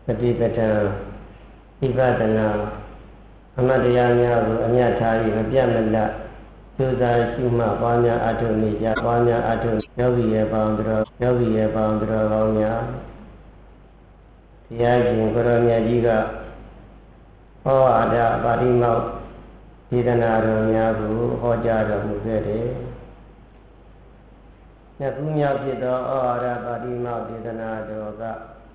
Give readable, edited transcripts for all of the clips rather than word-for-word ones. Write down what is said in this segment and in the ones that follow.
ฏิปทาวิปัสสนาအမှတ်တရားများကိုအမြတ်ထားပြီးမပြတ်မလတ်ကျိုးစားရှုမှတ်ပွားများအထုနေကြပွားများအထုယောဂီရဲ့ပေါင်းတော်ကောင်းများတရားရှင်ကိုရောမြတ်ကြီးကဟောအပ်တာပါဠိမောက်ဒေသနာတော်များကိုဟောကြားတော်မူခဲ့တယ်။နှစ်ခုမြောက်ဖြစ်သောဩဝါဒပါဠိမောက်ဒေသနာတော်က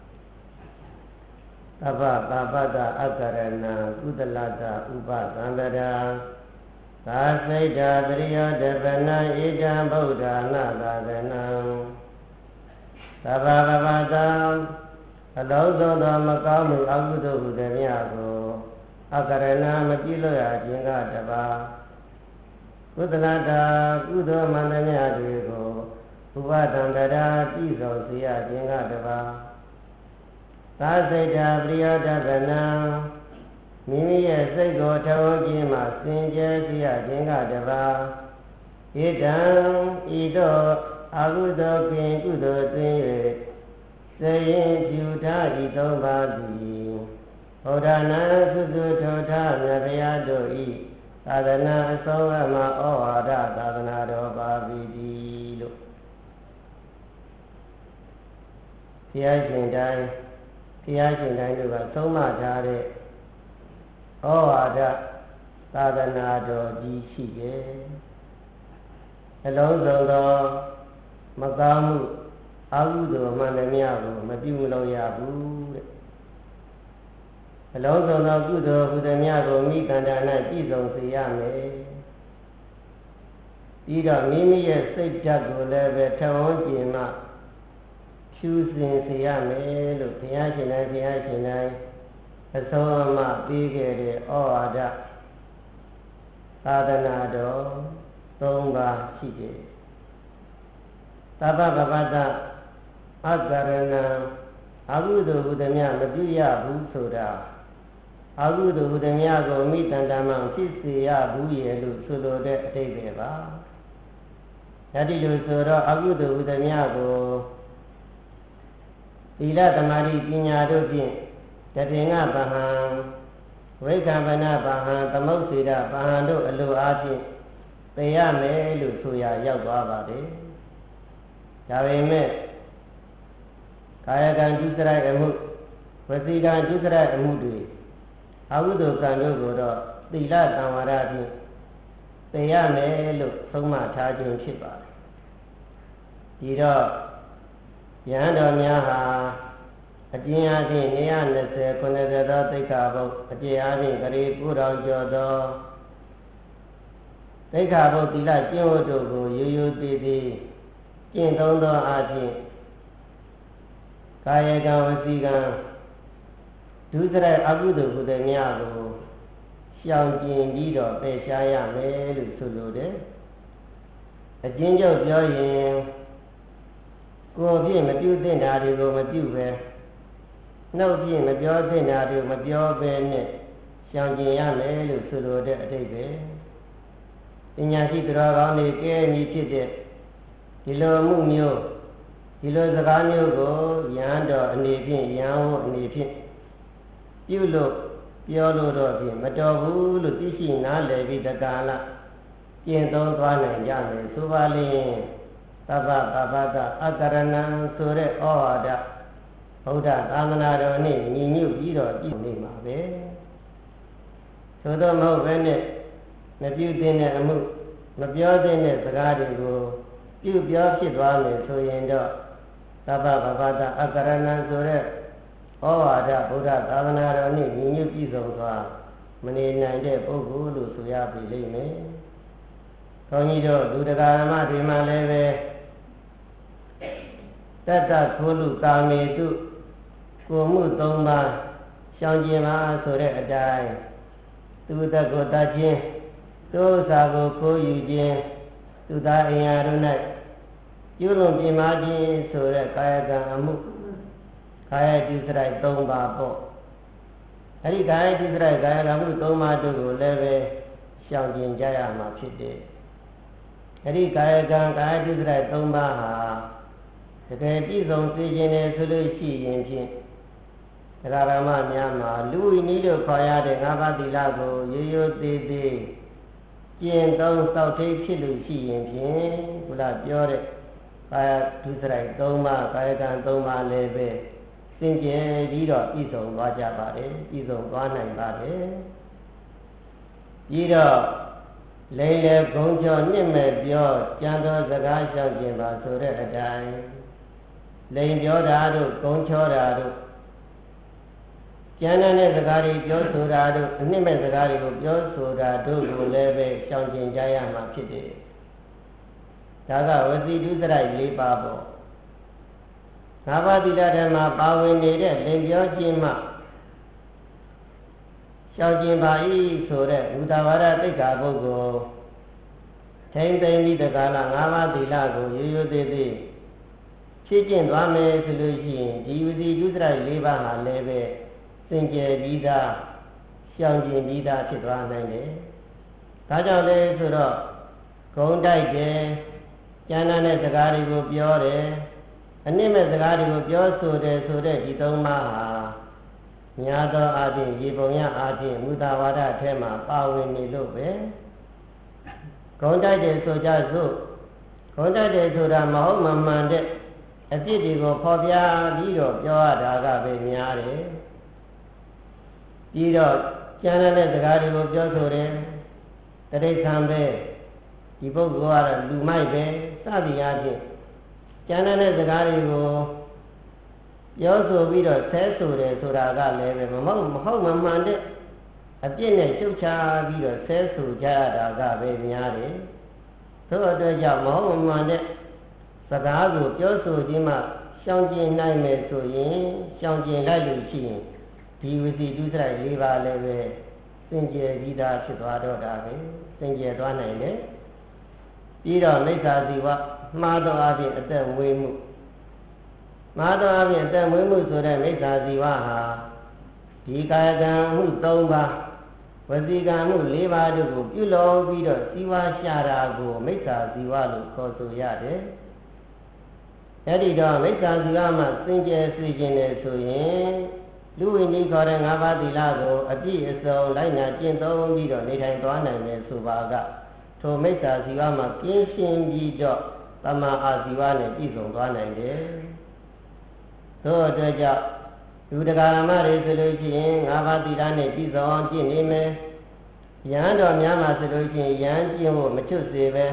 သဗ္ဗပါပတ္တအကရဏကုသလတ္တဥပသံဃာသာစိတ်တာတရိယောတပနံဣဒံဗုဒ္ဓနာသာသနံသဗ္ဗပပတ္တအလုံးစုံသောမကောင်းမှုအကုသိုလ်ဟုသည်များကိုအကရဏမပြုလို့ရခြင်းကတပါကုသလတ္တကုသိုလ်မှန်သမျှတွေကိုဥပသံဃာပြည့်စုံစေရခြင်းကတပါသာစိတ်တာပရိယောတပနံမိမိရဲ့စိတ်ကိုထဝခြင်းမှစင်ကြယ်စေရခြင်းကတပါဣဒံဤသို့အကုသိုလ်ကင်ကုသိုလ်သွင်း၍စေရင်ဖြူထားဤသုံးပါးသည်ဘုရားနာသုစုထောထားမြတ်ဗျာတို့ဤသာသနာအဆုံးအမဩဝါဒသာသနာတော်ပါပြီလို့ဘုရားရှင်တိုင်းတို့ကသုံးမထားတဲ့ဩဝါဒသာသနာတော်ကြီးရှိတယ်အလုံးစုံသောမကောင်းမှုအကုသိုလ်မှန်သမျှကိုမပြုလို့ရဘူးတဲ့အလုံးစုံသောကုသိုလ်ဟုသည်များကိုမိတ္တန္တ၌ပြည့်စုံစေရမယ်ပြီးတော့မိမိရဲ့စိတ်ဓာတ်ကိုလည်းပဲထဝန်းကျင်မှဖြူစင်စေရမယ်လို့ဘုရားရှင်တိုင်းအဆုံးအမပေးခဲ့တဲ့ဩဝါဒသာသနာတော်၃ပါးရှိတယ်သဗ္ဗပပတ္တအကရဏအကုသိုလ်ဟုသည်များမပြုရဘူးဆိုတာအကုသိုလ်ဟုသည်များကိုမိတ္တန္တမဖြစ်စေရဘူးရဲ့လို့ဆိုလိုတဲ့အဓိပ္ပာယ်ပါဒါတိလို့ဆိုတော့အကုသိုလ်ဟုသည်များကိုသီလသမာဓိပညာတို့ဖြင့်တထေငဗဟံဝိက္ခဗနဗဟံသမုတ်စေတဗဟံတို့အလိုအားဖြင့်သိရမယ်လို့ဆိုရရောက်သွားပါတယ်ဒါပေမဲ့ကာယကံဒုစရိုက်အမှုဝစီကံဒုစရိုက်အမှုတွေအဝိဇ္ဇကံတို့ကိုတော့သီလသံဝရဖြင့်သိရမယ်လို့ဆုံးမထားခြင်းဖြစ်ပါတယ်ဒီတော့ယဟန်တော်များဟာအကျဉ်းအားဖြင့်920 90သောသိက္ခာပုဒ်အကျဉ်းအားဖြင့်ဂရေ9000ကျော်သောသိက္ခာပုဒ်သီလကျင့်ဝတ်တို့ကိုရိုးရိုးသေးသေးကျင့်သုံးသောအားဖြင့်ကာယကံဝစီကံဒုစရိုက်အကုသိုလ်ဟုသည်များကိုရှောင်ကျဉ်ပြီးတော့ပယ်ရှားရမယ်လို့ဆိုလိုတယ်အကျဉ်းချုပ်ပြောရင်ကိုယ်ဖြင့်မပြုသင့်တာတွေကိုမပြုပဲနှုတ်ဖြင့်မပြောသင့်တာတွေကိုမပြောပဲနဲ့ရှောင်ကျဉ်ရမယ်လို့ဆိုလိုတဲ့အဓိပ္ပာယ်ပညာရှိသူတော်ကောင်းတွေကဲမည်ဖြစ်တဲ့ဒီလိုမှုမျိုးဒီလိုစကားမျိုးကိုယဟန်တော်အနေဖြင့်ယဟန်ဟောအနေဖြင့်ပြုလို့ပြောလို့တော့ဖြင့်မတော်ဘူးလို့သိရှိနားလည်ပြီးတကာလကျင့်သုံးသွားနိုင်ကြမယ်ဆိုပါလျင်သဗ္ဗပပတ္တအကရဏံဆိုတဲ့ဩဝါဒဗုဒ္ဓသာသနာတော်နဲ့ညီညွတ်ပြီးတော့ကြည့်နေမှာပဲသို့တော့မဟုတ်ပဲနဲ့မပြုသင့်တဲ့အမှုမပြောသင့်တဲ့စကားတွေကိုပြုပြောဖြစ်သွားမယ်ဆိုရင်တော့သဗ္ဗပပတ္တအကရဏံဆိုတဲ့ဩဝါဒဗုဒ္ဓသာသနာတော်နဲ့ညီညွတ်ပြီးဆုံးသွားမနေနိုင်တဲ့ပုဂ္ဂိုလ်လို့ဆိုရပြီလိမ့်မယ်။ခေါင်းကြီးတို့လူတရားဓမ္မတွေမှာလည်းပဲတတ္တခိုးလူကာမေတုကိုမှု၃ပါးရှောင်ကျင်ပါဆိုတဲ့အတိုင်းသူတတ်ကိုတတ်ခြင်းသူဥစ္စာကိုခိုးယူခြင်းသူသားအင်အားတို့၌ကျွလွန်ပြင်းမာခြင်းဆိုတဲ့ကာယကံအမှုကာယဒုစရိုက်၃ပါးပေါ့အဲဒီကာယဒုစရိုက်ကာယကံမှု၃ပါးတို့ကိုလည်းပဲရှောင်ကျင်ကြရမှာဖြစ်တယ်အဲဒီကာယကံကာယဒုစရိုက်၃ပါးဟာတကယ်ပြည့်စုံစေခြင်းနဲ့ဆိုလို့ရှိရင်ဖြင့်တရားဓမ္မများမှာလူဝိနည်းတို့ခေါ်ရတဲ့၅ပါးသီလကိုရိုးရိုးသေးသေးကျင့်သုံးစောင့်ထိပ်ဖြစ်လို့ရှိရင်ဖြင့်ဘုရားပြောတဲ့ကာယဒုစရိုက်၃ပါးကာယကံ၃ပါးလည်းပဲစင်ကြယ်ပြီးတော့ပြည့်စုံသွားကြပါတယ်ပြည့်စုံသွားနိုင်ပါတယ်ပြီးတော့လိမ်လေဂုံကျော်နှစ်မဲ့ပြောကြံသောစကားလျှောက်ခြင်းပါဆိုတဲ့အတိုင်းလိမ်ပြောတာတို့ဂုံချောတာတို့ကျမ်းတဲ့စကားတွေပြောဆိုတာတို့အနှစ်မဲ့စကားတွေကိုပြောဆိုတာတို့ကိုလည်းပဲရှောင်ကျဉ်ကြရမှာဖြစ်တယ်ဒါကဝစီဒုစရိုက်၄ပါးပေါ့၅ပါးသီလဓမ္မပါဝင်နေတဲ့လိမ်ပြောခြင်းမှရှောင်ကျဉ်ပါ၏ဆိုတဲ့ဥဒ္ဒဝါဒသိက္ခာပုဂ္ဂိုလ်ထိမ့်သိမ့်ပြီးတကားလား၅ပါးသီလကိုရိုးရိုးသေးသေးဖြည့်ကျင့်သွားမယ်ဆိုလို့ရှိရင်ဒီဝစီဒုစရိုက်၄ပါးဟာလည်းပဲစင်ကြယ်ပြီးသားရှောင်ကျဉ်ပြီးသားဖြစ်သွားနိုင်တယ်။ဒါကြောင့်လဲဆိုတော့ဂုံတိုက်တယ်ကျမ်းစာနဲ့စကားတွေကိုပြောတယ်အနည်းမဲ့စကားတွေကိုပြောဆိုတယ်ဆိုတဲ့ဒီသုံးပါးဟာများသောအားဖြင့်ရေပုံရအားဖြင့်မူတာဝါဒအထက်မှာပါဝင်နေလို့ပဲဂုံတိုက်တယ်ဆိုကြစို့ဂုံတိုက်တယ်ဆိုတာမဟုတ်မမှန်တဲ့အဖြစ်တွေကိုဖော်ပြပြီးတော့ပြောရတာကပဲများတယ်ပြီးတော့ကျမ်းတဲ့စကားတွေကိုပြောဆိုတယ်တရိစ္ဆာန်ပဲဒီပုဂ္ဂိုလ်ကတော့လူမိုက်ပဲစသည်အားဖြင့်ကျမ်းတဲ့စကားတွေကိုပြောဆိုပြီးတော့ဆဲဆိုတယ်ဆိုတာကလည်းပဲမဟုတ်မမှန်တဲ့အပြစ်နဲ့ရှုတ်ချပြီးတော့ဆဲဆိုကြရတာကပဲများတယ်သို့အတွက်ကြောင့်မဟုတ်မမှန်တဲ့စကားကိုပြောဆိုခြင်းမှရှောင်ကျဉ်နိုင်မယ်ဆိုရင်ရှောင်ကျဉ်လိုက်လို့ရှိရင်ဒီဝစီဒုစရိုက်၄ပါးလည်းပဲစင်ကြယ်ပြီးသားဖြစ်သွားတော့တာပဲစင်ကြယ်သွားနိုင်တယ်ပြီးတော့မိစ္ဆာဇီဝမှားသောအပြင်အသက်မွေးမှုမှားသောအပြင်အသက်မွေးမှုဆိုတဲ့မိစ္ဆာဇီဝဟာဒီကာယကံမှု၃ပါးဝစီကံမှု၄ပါးတို့ကိုပြုလုပ်ပြီးတော့ဇီဝရှာတာကိုမိစ္ဆာဇီဝလို့ခေါ်ဆိုရတယ်အဲ့ဒီတော့မိစ္ဆာဇီဝမှာစင်ကြယ်စေခြင်းနဲ့ဆိုရင်လူဝိနည်းခေါ်တဲ့၅ပါးသီလကိုအပြည့်အစုံလိုက်နာကျင့်သုံးပြီးတော့နေထိုင်သွားနိုင်မယ်ဆိုပါကထိုမိစ္ဆာဇီဝမှာကင်းရှင်းပြီးတော့တမ္မာအာဇီဝနဲ့ပြည့်စုံသွားနိုင်တယ်။သို့အတွက်ကြောင့်လူတရားဓမ္မတွေဆိုလို့ရှိရင်၅ပါးသီလနဲ့ပြည့်စုံအောင်ကျင့်နေမယ်။ယဟန်တော်များမှာဆိုလို့ရှိရင်ယဟန်ကျင့်ဖို့မချွတ်စေပဲ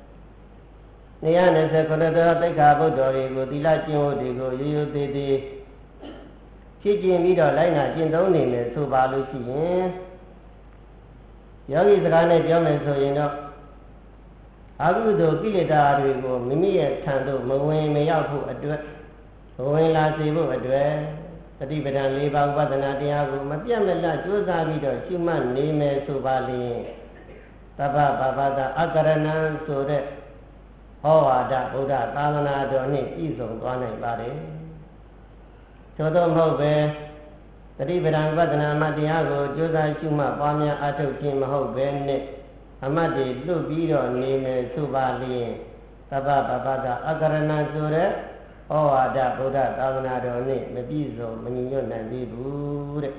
229တော်သိက္ခာပုဒ်တော်တွေကိုသီလကျင့်ဖို့တွေကိုရိုးရိုးသေးသေးဖြစ်ကျင်ပြီးတော့လိုက်နာကျင့်သုံးနေမယ်ဆိုပါလို့ရှိရင်ယောဂီစကားနဲ့ပြောမယ်ဆိုရင်တော့အကုသိုလ်ကိလေသာတွေကိုမိမိရဲ့ထံသို့မဝင်မရောက်ဖို့အတွက်ဝင်လာစေဖို့အတွက်သတိပဋ္ဌာန်၄ပါးဥပဒနာတရားကိုမပြတ်မလတ်ကြိုးစားပြီးတော့ရှုမှတ်နေမယ်ဆိုပါလျင်သဗ္ဗဘာဝတအကရဏံဆိုတဲ့ဟောဝါဒဗုဒ္ဓသာသနာတော်နှင့်ပြည့်စုံသွားနိုင်ပါတယ်သို့သောမဟုတ်ပဲသတိပဋ္ဌာန်ဝိပဿနာမှတရားကိုကြိုးစားရှုမှတ်ပွားများအားထုတ်ခြင်းမဟုတ်ပဲနဲ့အမတ်တွေလွတ်ပြီးတော့နေမယ်ဆိုပါလျင်သဗ္ဗဗဗ္ဗတာအကရဏဆိုတဲ့ဩဝါဒဗုဒ္ဓသာသနာတော်နဲ့မပြည့်စုံမညီညွတ်နိုင်သေးဘူးတဲ့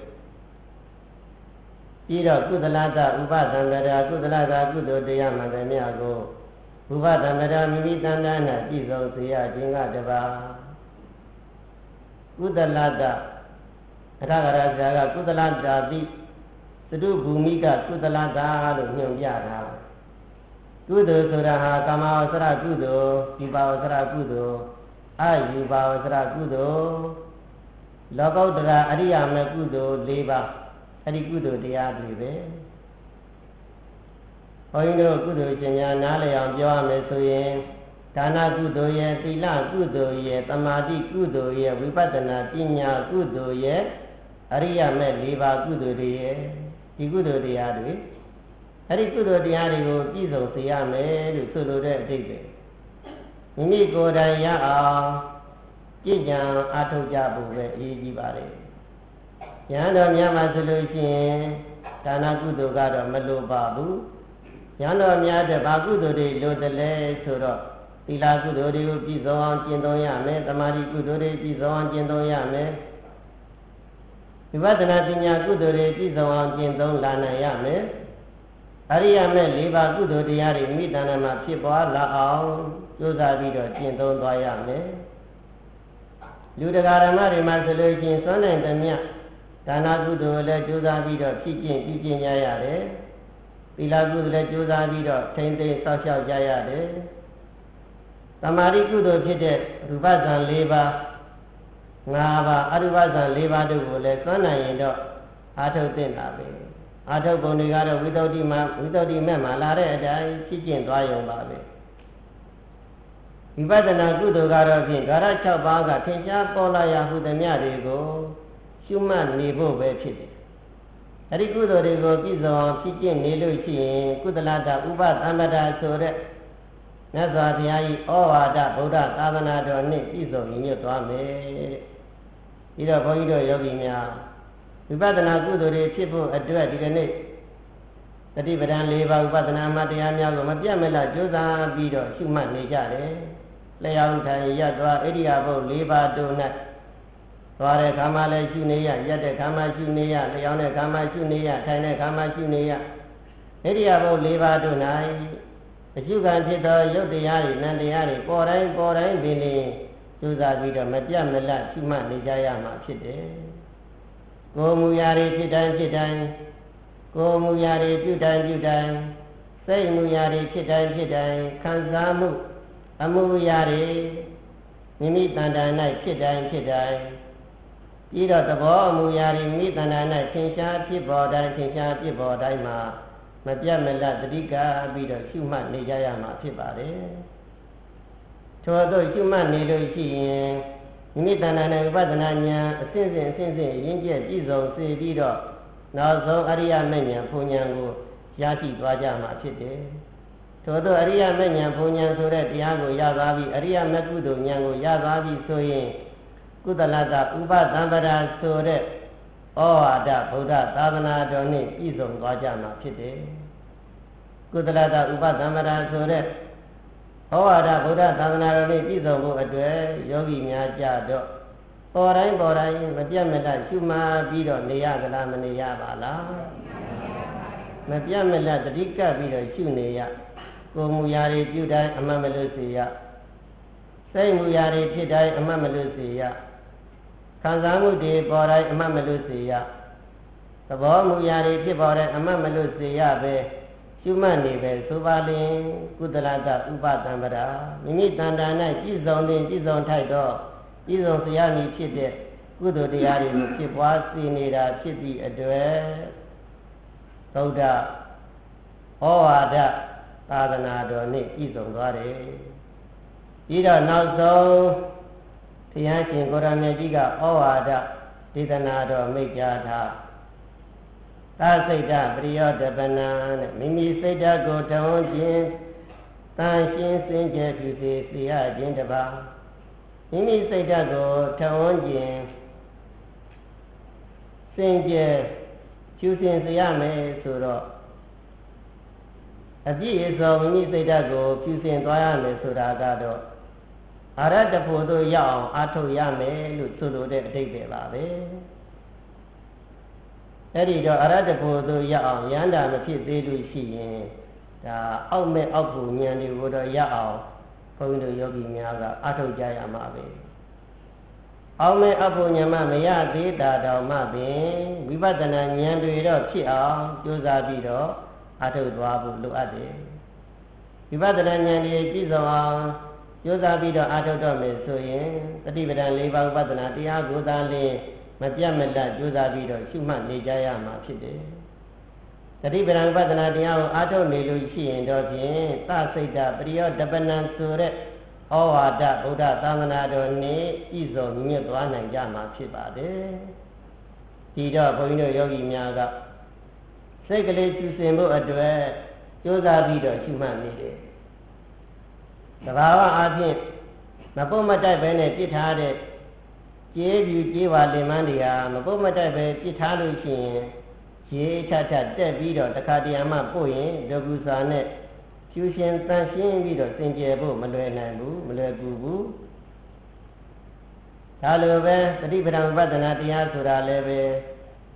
ပြီးတော့ကုသလတာဥပဒံတရာကုသလတာကုသိုလ်တရားမှန်တယ်များကိုဥပဒံတရာမိမိတန်တန်းနဲ့ပြည့်စုံစေရခြင်းကတပါကုသလတာအထာဂရဆရာကကုသလတာတိသတုဘူမိကကုသလတာလို့ညွှန်ပြတာကုသိုလ်ဆိုတာဟာကာမဝဆရကုသိုလ်ဒီပါဝဆရကုသိုလ်အာယူပါဝဆရကုသိုလ်လောကုတ္တရာအရိယာမေကုသိုလ်၄ပါးအဲ့ဒီကုသိုလ်တရားတွေပဲဘုန်းကြီးတို့ကုသိုလ်ရှင်များနားလည်အောင်ပြောရမယ်ဆိုရင်ဒါနကုသိုလ်ရဲ့သီလကုသိုလ်ရဲ့သမာဓိကုသိုလ်ရဲ့ဝိပဿနာပညာကုသိုလ်ရဲ့အရိယာမေ၄ပါးကုသိုလ်တွေရဲ့ဒီကုသိုလ်တရားတွေအဲ့ဒီကုသိုလ်တရားတွေကိုပြည့်စုံစေရမယ်လို့ဆိုလိုတဲ့အဓိပ္ပာယ်မိမိကိုယ်တိုင်ရအောင်ကြည်ကြံအားထုတ်ကြဖို့ပဲအရေးကြီးပါတယ်။ယဟန်တော်များမှာဆိုလို့ရှိရင်ဒါနကုသိုလ်ကတော့မလိုပါဘူး။ယဟန်တော်များတဲ့ဘာကုသိုလ်တွေလိုတယ်လဲဆိုတော့သီလကုသိုလ်တွေကိုပြည့်စုံအောင်ကျင့်သုံးရမယ်။သမာဓိကုသိုလ်တွေပြည့်စုံအောင်ကျင့်သုံးရမယ်။ဝိပဿနာပညာကုသိုလ်တွေပြည့်စုံအောင်ကျင့်သုံးလာနိုင်ရမယ်အရိယာမဲ့၄ပါးကုသိုလ်တရားတွေမိတ္တနာမှာဖြစ်ပွားလာအောင်ကြိုးစားပြီးတော့ကျင့်သုံးသွားရမယ်လူတရားဓမ္မတွေမှာဆိုလို့ရှိရင်စွမ်းနိုင်သမျှဒါနကုသိုလ်လည်းကြိုးစားပြီးတော့ဖြစ်ကျင့်ပြီးကျင့်ကြရတယ်သီလကုသိုလ်လည်းကြိုးစားပြီးတော့ထိမ့်သိမ်းစောင့်ရှောက်ကြရတယ်သမာဓိကုသိုလ်ဖြစ်တဲ့ရူပဇံ၄ပါး၅ပါးအရူပဇံ၄ပါးတို့ကိုလည်းစွမ်းနိုင်ရင်တော့အာထုတ်သင့်တာပဲအာထုတ်ပုံတွေကတော့ဝိသုဒ္ဓိမဲ့မှာလာတဲ့အတိုင်းဖြစ်ကျင့်သွားရုံပါပဲဝိပဿနာကုသိုလ်ကတော့ဖြင့်ဓာရ6ပါးကထင်ရှားပေါ်လာရဟုသမျှတွေကိုရှုမှတ်နေဖို့ပဲဖြစ်တယ်အဲ့ဒီကုသိုလ်တွေကိုပြည့်စုံအောင်ဖြစ်ကျင့်နေလို့ရှိရင်ကုသလတ္တဥပသမ္ပဒဆိုတဲ့မြတ်စွာဘုရားကြီးဩဝါဒဗုဒ္ဓသာသနာတော်နဲ့ပြည့်စုံညီညွတ်သွားမယ်တဲ့ပြီးတော့ဘုန်းကြီးတို့ယောဂီများဝိပဿနာကုသိုလ်တွေဖြစ်ဖို့အတွက်ဒီကနေ့တတိပဒံ၄ပါးဥပဒနာမှတရားများကိုမပြတ်မလတ်ကြိုးစားပြီးတော့ရှုမှတ်နေကြတယ်လျှောက်ထိုင်ရသွားဣရိယာပုတ်၄ပါးတို့၌သွားတဲ့ခါမှလည်းရှုနေရရက်တဲ့ခါမှရှုနေရလျှောက်တဲ့ခါမှရှုနေရထိုင်တဲ့ခါမှရှုနေရဣရိယာပုတ်၄ပါးတို့၌အရှုခံဖြစ်သောရုပ်တရားတွေနံတရားတွေပေါ်တိုင်းပင်လင်ကြိုးစားပြီးတော့မပြတ်မလတ်ရှုမှတ်နေကြရမှာဖြစ်တယ်ကိုယ်မူရာတွေဖြစ်တိုင်းကိုယ်မူရာတွေပြုတိုင်းစိတ်မူရာတွေဖြစ်တိုင်းခံစားမှုအမူအရာတွေမိမိတဏ္ဍာ၌ဖြစ်တိုင်းပြီးတော့သဘောအမူအရာတွေမိမိတဏ္ဍာ၌သင်္ချာဖြစ်ပေါ်တိုင်းမှာမပြတ်မလတ်တတိကပြီးတော့ရှုမှတ်နေကြရမှာဖြစ်ပါတယ်ထို့သောရှုမှတ်နေလို့ရှိရင်မိမိတဏ္ဍာ၌ဝိပဿနာဉာဏ်အစဉ်စဉ်ရင်းကျက်ပြည့်စုံစေပြီးတော့နောက်ဆုံးအရိယမဉ္ဇဉ်ဘုံဉာဏ်ကိုရရှိသွားကြမှာဖြစ်တယ်ထို့သောအရိယမဉ္ဇဉ်ဘုံဉာဏ်ဆိုတဲ့တရားကိုရသွားပြီးအရိယမကုသိုလ်ဉာဏ်ကိုရသွားပြီးဆိုရင်ကုသလတ္တဥပသမ္ပဒဆိုတဲ့ဩဝါဒဗုဒ္ဓသာသနာတော်နဲ့ပြည့်စုံသွားကြမှာဖြစ်တယ်ကုသလတ္တဥပသမ္ပဒဆိုတဲ့ဩဝါဒဗုဒ္ဓသာသနာတော်နဲ့ပြည့်စုံဖို့အတွက်ယောဂီများကြတော့ပေါ်တိုင်းမပြတ်မလတ်ရှုမှတ်ပြီးတော့နေရသလားမနေရပါလားမပြတ်မလတ်တတိကပ်ပြီးတော့ရှုနေရကိုယ်မူရာတွေပြုတိုင်းအမှတ်မလွတ်စေရစိတ်မူရာတွေဖြစ်တိုင်းအမှတ်မလွတ်စေရခံစားမှုတွေပေါ်တိုင်းအမှတ်မလွတ်စေရသဘောမူရာတွေဖြစ်ပေါ်တိုင်းအမှတ်မလွတ်စေရပဲရှုမှတ်နေပဲဆိုပါလင်ကုသလတ္တဥပသမ္ပဒါမိမိတဏ္ဍာ၌ပြည့်စုံထိုက်တော့ပြည့်စုံစရာမည်ဖြစ်တဲ့ကုသိုလ်တရားတွေကိုဖြစ်ပွားစေနေတာဖြစ်သည့်အတွက်သုဒ္ဓဩဝါဒသာသနာတော်နဲ့ပြည့်စုံသွားတယ်ပြီးတော့နောက်ဆုံးဘုရားရှင်ကိုရမေကြီးကဩဝါဒဒေသနာတော်မိတ်ပြထားသာစိတ်တပရိယောတပနာနဲ့မိမိစိတ်ဓာတ်ကိုတဝန်းခြင်းတန်ရှင်းစင်ကြယ်ပြုစေရခြင်းတပါမိမိစိတ်ဓာတ်ကိုတဝန်းခြင်းစင်ကြယ်ပြုစေရမယ်ဆိုတော့အပြည့်အစုံမိမိစိတ်ဓာတ်ကိုပြုစင်သွားရမယ်ဆိုတာကတော့အရတ္တဖို့တို့ရအောင်အားထုတ်ရမယ်လို့ဆိုလိုတဲ့အဓိပ္ပာယ်ပါပဲအဲ့ဒီတော့အရတ္တဖို့တို့ရအောင်ရန်တာမဖြစ်သေးလို့ရှိရင်ဒါအောက်မဲ့အောက်ဖို့ဉာဏ်တွေကိုတော့ရအောင်ဘုန်းကြီးတို့ယောဂီများကအားထုတ်ကြရမှာပဲအောက်မဲ့အောက်ဖို့ဉာဏ်မှမရသေးတာတောင်မှပင်ဝိပဿနာဉာဏ်တွေတော့ဖြစ်အောင်ကြိုးစားပြီးတော့အားထုတ်သွားဖို့လိုအပ်တယ်ဝိပဿနာဉာဏ်တွေပြည့်စုံအောင်ကြိုးစားပြီးတော့အားထုတ်တော့မယ်ဆိုရင်တတိပဒံ၄ပါးဥပဒနာတရားကိုသာလျှင်မပြတ်မလတ်ကြိုးစားပြီးတော့ရှုမှတ်နေကြရမှာဖြစ်တယ်တတိပဒံဥပဒနာတရားကိုအားထုတ်နေလို့ရှိရင်တော့ဖြင့်သစိတ်တပရိယောတပနံဆိုတဲ့ဩဝါဒဗုဒ္ဓသာသနာတော်နဲ့ပြည့်စုံမြင့်သွားနိုင်ကြမှာဖြစ်ပါတယ်ဒီတော့ဘုန်းကြီးတို့ယောဂီများကစိတ်ကလေးကျူစင်ဖို့အတွက်ကြိုးစားပြီးတော့ရှုမှတ်နေတယ်သဘာဝအဖြစ်မပုတ်မတိုက်ပဲနဲ့ပြစ်ထားတဲ့ကျေးပြူကျေးပါလင်မန်းတွေဟာမပုတ်မတိုက်ပဲပြစ်ထားလို့ရှိရင်ရေထတက်ပြီးတော့တခါတရံမှပို့ရင်ဒုက္ခစာနဲ့ဖြူရှင်တန်ရှင်းပြီးတော့စင်ကြယ်ဖို့မလွယ်နိုင်ဘူးမလွယ်ကူဘူးဒါလိုပဲသတိပဋ္ဌာန်ဝိပဿနာတရားဆိုတာလည်းပဲ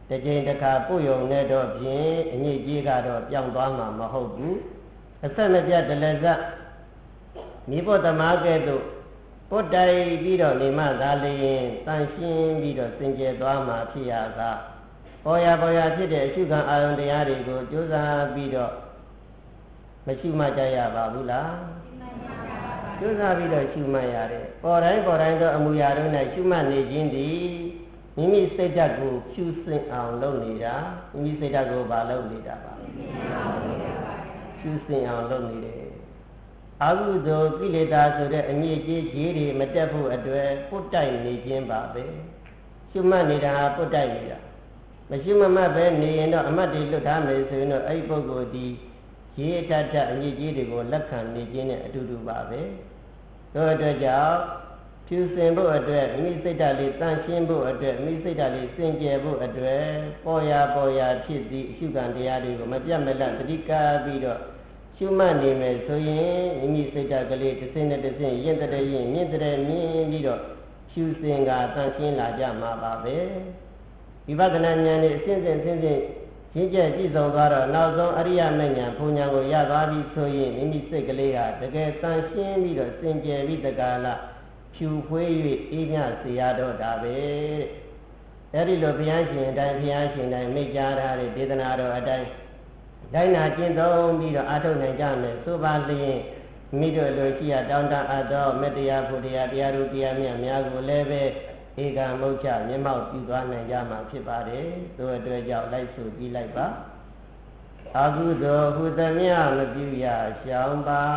တကြိမ်တစ်ခါပို့ယုံနဲ့တော့ဖြင့်အညစ်အကြေးကတော့ပြောင်းသွားမှာမဟုတ်ဘူးအဆက်မပြတ်တလည်းစမိဖို့သမားကဲ့သို့ပုတ်တိုင်ပြီးတော့နေမှသာလျင်တန်ရှင်းပြီးတော့စင်ကြယ်သွားမှာဖြစ်ရကားပေါ်ရဖြစ်တဲ့အရှုခံအာရုံတရားတွေကိုကြိုးစားပြီးတော့မရှိမှကြရပါဘူးလားကြိုးစားပြီးတော့ရှုမှတ်ရတယ်ပေါ်တိုင်းတော့အမူအရာတို့၌ရှုမှတ်နေခြင်းသည်မိမိစိတ်ဓာတ်ကိုဖြူစင်အောင်လုပ်နေတာမိမိစိတ်ဓာတ်ကိုဘာလုပ်နေတာပါဖြူစင်အောင်လုပ်နေတယ်အကုသိုလ်ကိလေသာဆိုတဲ့အညစ်အကြေးကြီးတွေမတက်ဖို့အတွက်ပုတ်တိုက်နေခြင်းပါပဲရှုမှတ်နေတာဟာပုတ်တိုက်နေတာမရှိမမှတ်ပဲနေရင်တော့အမှတ်တွေလွတ်ထားမယ်ဆိုရင်တော့အဲ့ဒီပုဂ္ဂိုလ်ဒီရေတတ်အညစ်အကြေးတွေကိုလက်ခံနေခြင်းနဲ့အတူတူပါပဲတို့အတွက်ကြောင့်ဖြူစင်ဖို့အတွက်မိမိစိတ်ဓာတ်လေးတန့်ရှင်းဖို့အတွက်မိမိစိတ်ဓာတ်လေးစင်ကြယ်ဖို့အတွက်ပေါ်ရဖြစ်သည့်အရှုခံတရားတွေကိုမပြတ်မလတ်သတိကားပြီးတော့ရှုမှတ်နေမယ်ဆိုရင်မိမိစိတ်ဓာတ်ကလေးတစ်စင်းနဲ့တစ်စင်းရင့်တဲ့ရင်မြင့်တဲ့မြင့်ပြီးတော့ဖြူစင်ကတန့်ရှင်းလာကြမှာပါပဲဝိပဿနာဉာဏ်နဲ့အစဉ်စဉ်ရှင်းကျက်ကြည့်ဆုံးသွားတော့နောက်ဆုံးအရိယာမဉ္ဇဉ်ဘုံဉာဏ်ကိုရသွားပြီဆိုရင်မိမိစိတ်ကလေးကတကယ်တန်ရှင်းပြီးတော့စင်ကြယ်ပြီးတကာလဖြူဖွေး၍အေးမြစေရတော့တာပဲအဲဒီလိုဘုရားရှင်တိုင်းမိတ်ကြားထားတဲ့ဒေသနာတော်အတိုင်းတိုင်းနာကျင့်သုံးပြီးတော့အားထုတ်နိုင်ကြမယ်ဆိုပါလျင်မိတို့လိုရှိရတောင်းတအပ်သောမေတ္တရားဘုရားတရားတို့တရားမြတ်များကိုလည်းပဲဧကမုတ်ချမျက်မှောက်ပြုသွားနိုင်ကြမှာဖြစ်ပါတယ်သို့အတွက်ကြောင့်လိုက်ဆိုကြည့်လိုက်ပါအကုသိုလ်ဟုသမျှမပြုရရှောင်ပါ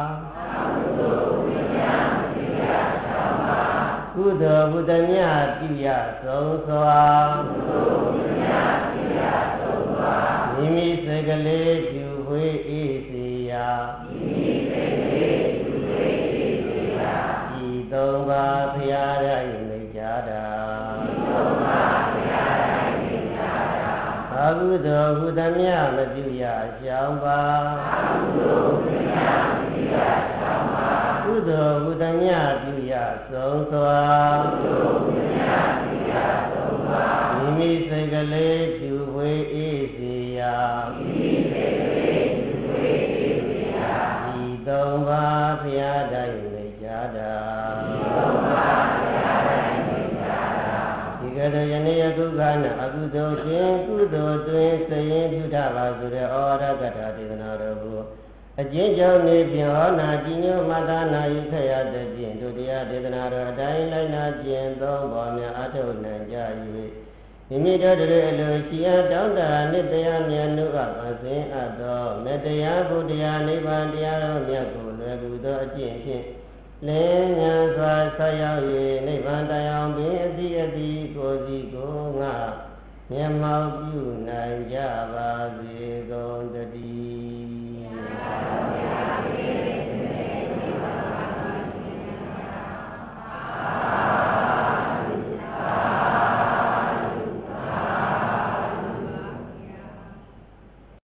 ကုသိုလ်ဟုသမျှပြုရဆုံးစွာမိမိစိတ်ကလေးဖြူဝေးအေးစေရာဤသုံးပါးဖရာတိုင်းမိတ်ကြတာအကုသိုလ်ဟုသမျှမပြုရရှောင်ပါကုသိုလ်ဟုသမျှပြုရဆုံးစွာမိမိစိတ်ကလေးဖြူဝေးအေးစေရာဤသုံးပါးဖရာတိုင်းမိတ်ကြတာဒီကတည်းကယနေ့ယခုခါ၌အကုသိုလ်ရှင်ကုသိုလ်တွင်စရင်ပြုထပါဆိုတဲ့ဩဝါဒကထာဒေသနာတော်ကိုအကျဉ်းချုပ်နေဖြင့်ဟောနာကြည်ညိုမှတ်သားနာယူခဲ့ရတဲ့ဖြင့်တို့တရားဒေသနာတော်အတိုင်းလိုက်နာကျင့်သုံးပေါ်များအထုတ်နိုင်ကြ၍မိမိတို့တို့အလိုရှိအပ်တောင်းတနိတ္တယမြတ်နုအဆင်းအပ်သောမေတ္တရားဘုရားနိဗ္ဗာန်တရားတော်မြတ်ကိုလွယ်ကူသောအကျင့်ဖြင့်လင်းဉာဏ်စွာဆက်ရောက်၍နိဗ္ဗာန်တရားပင်အတိကိုယ်စီကိုငါမျက်မှောက်ပြုနိုင်ကြပါစေကုန်သတည်း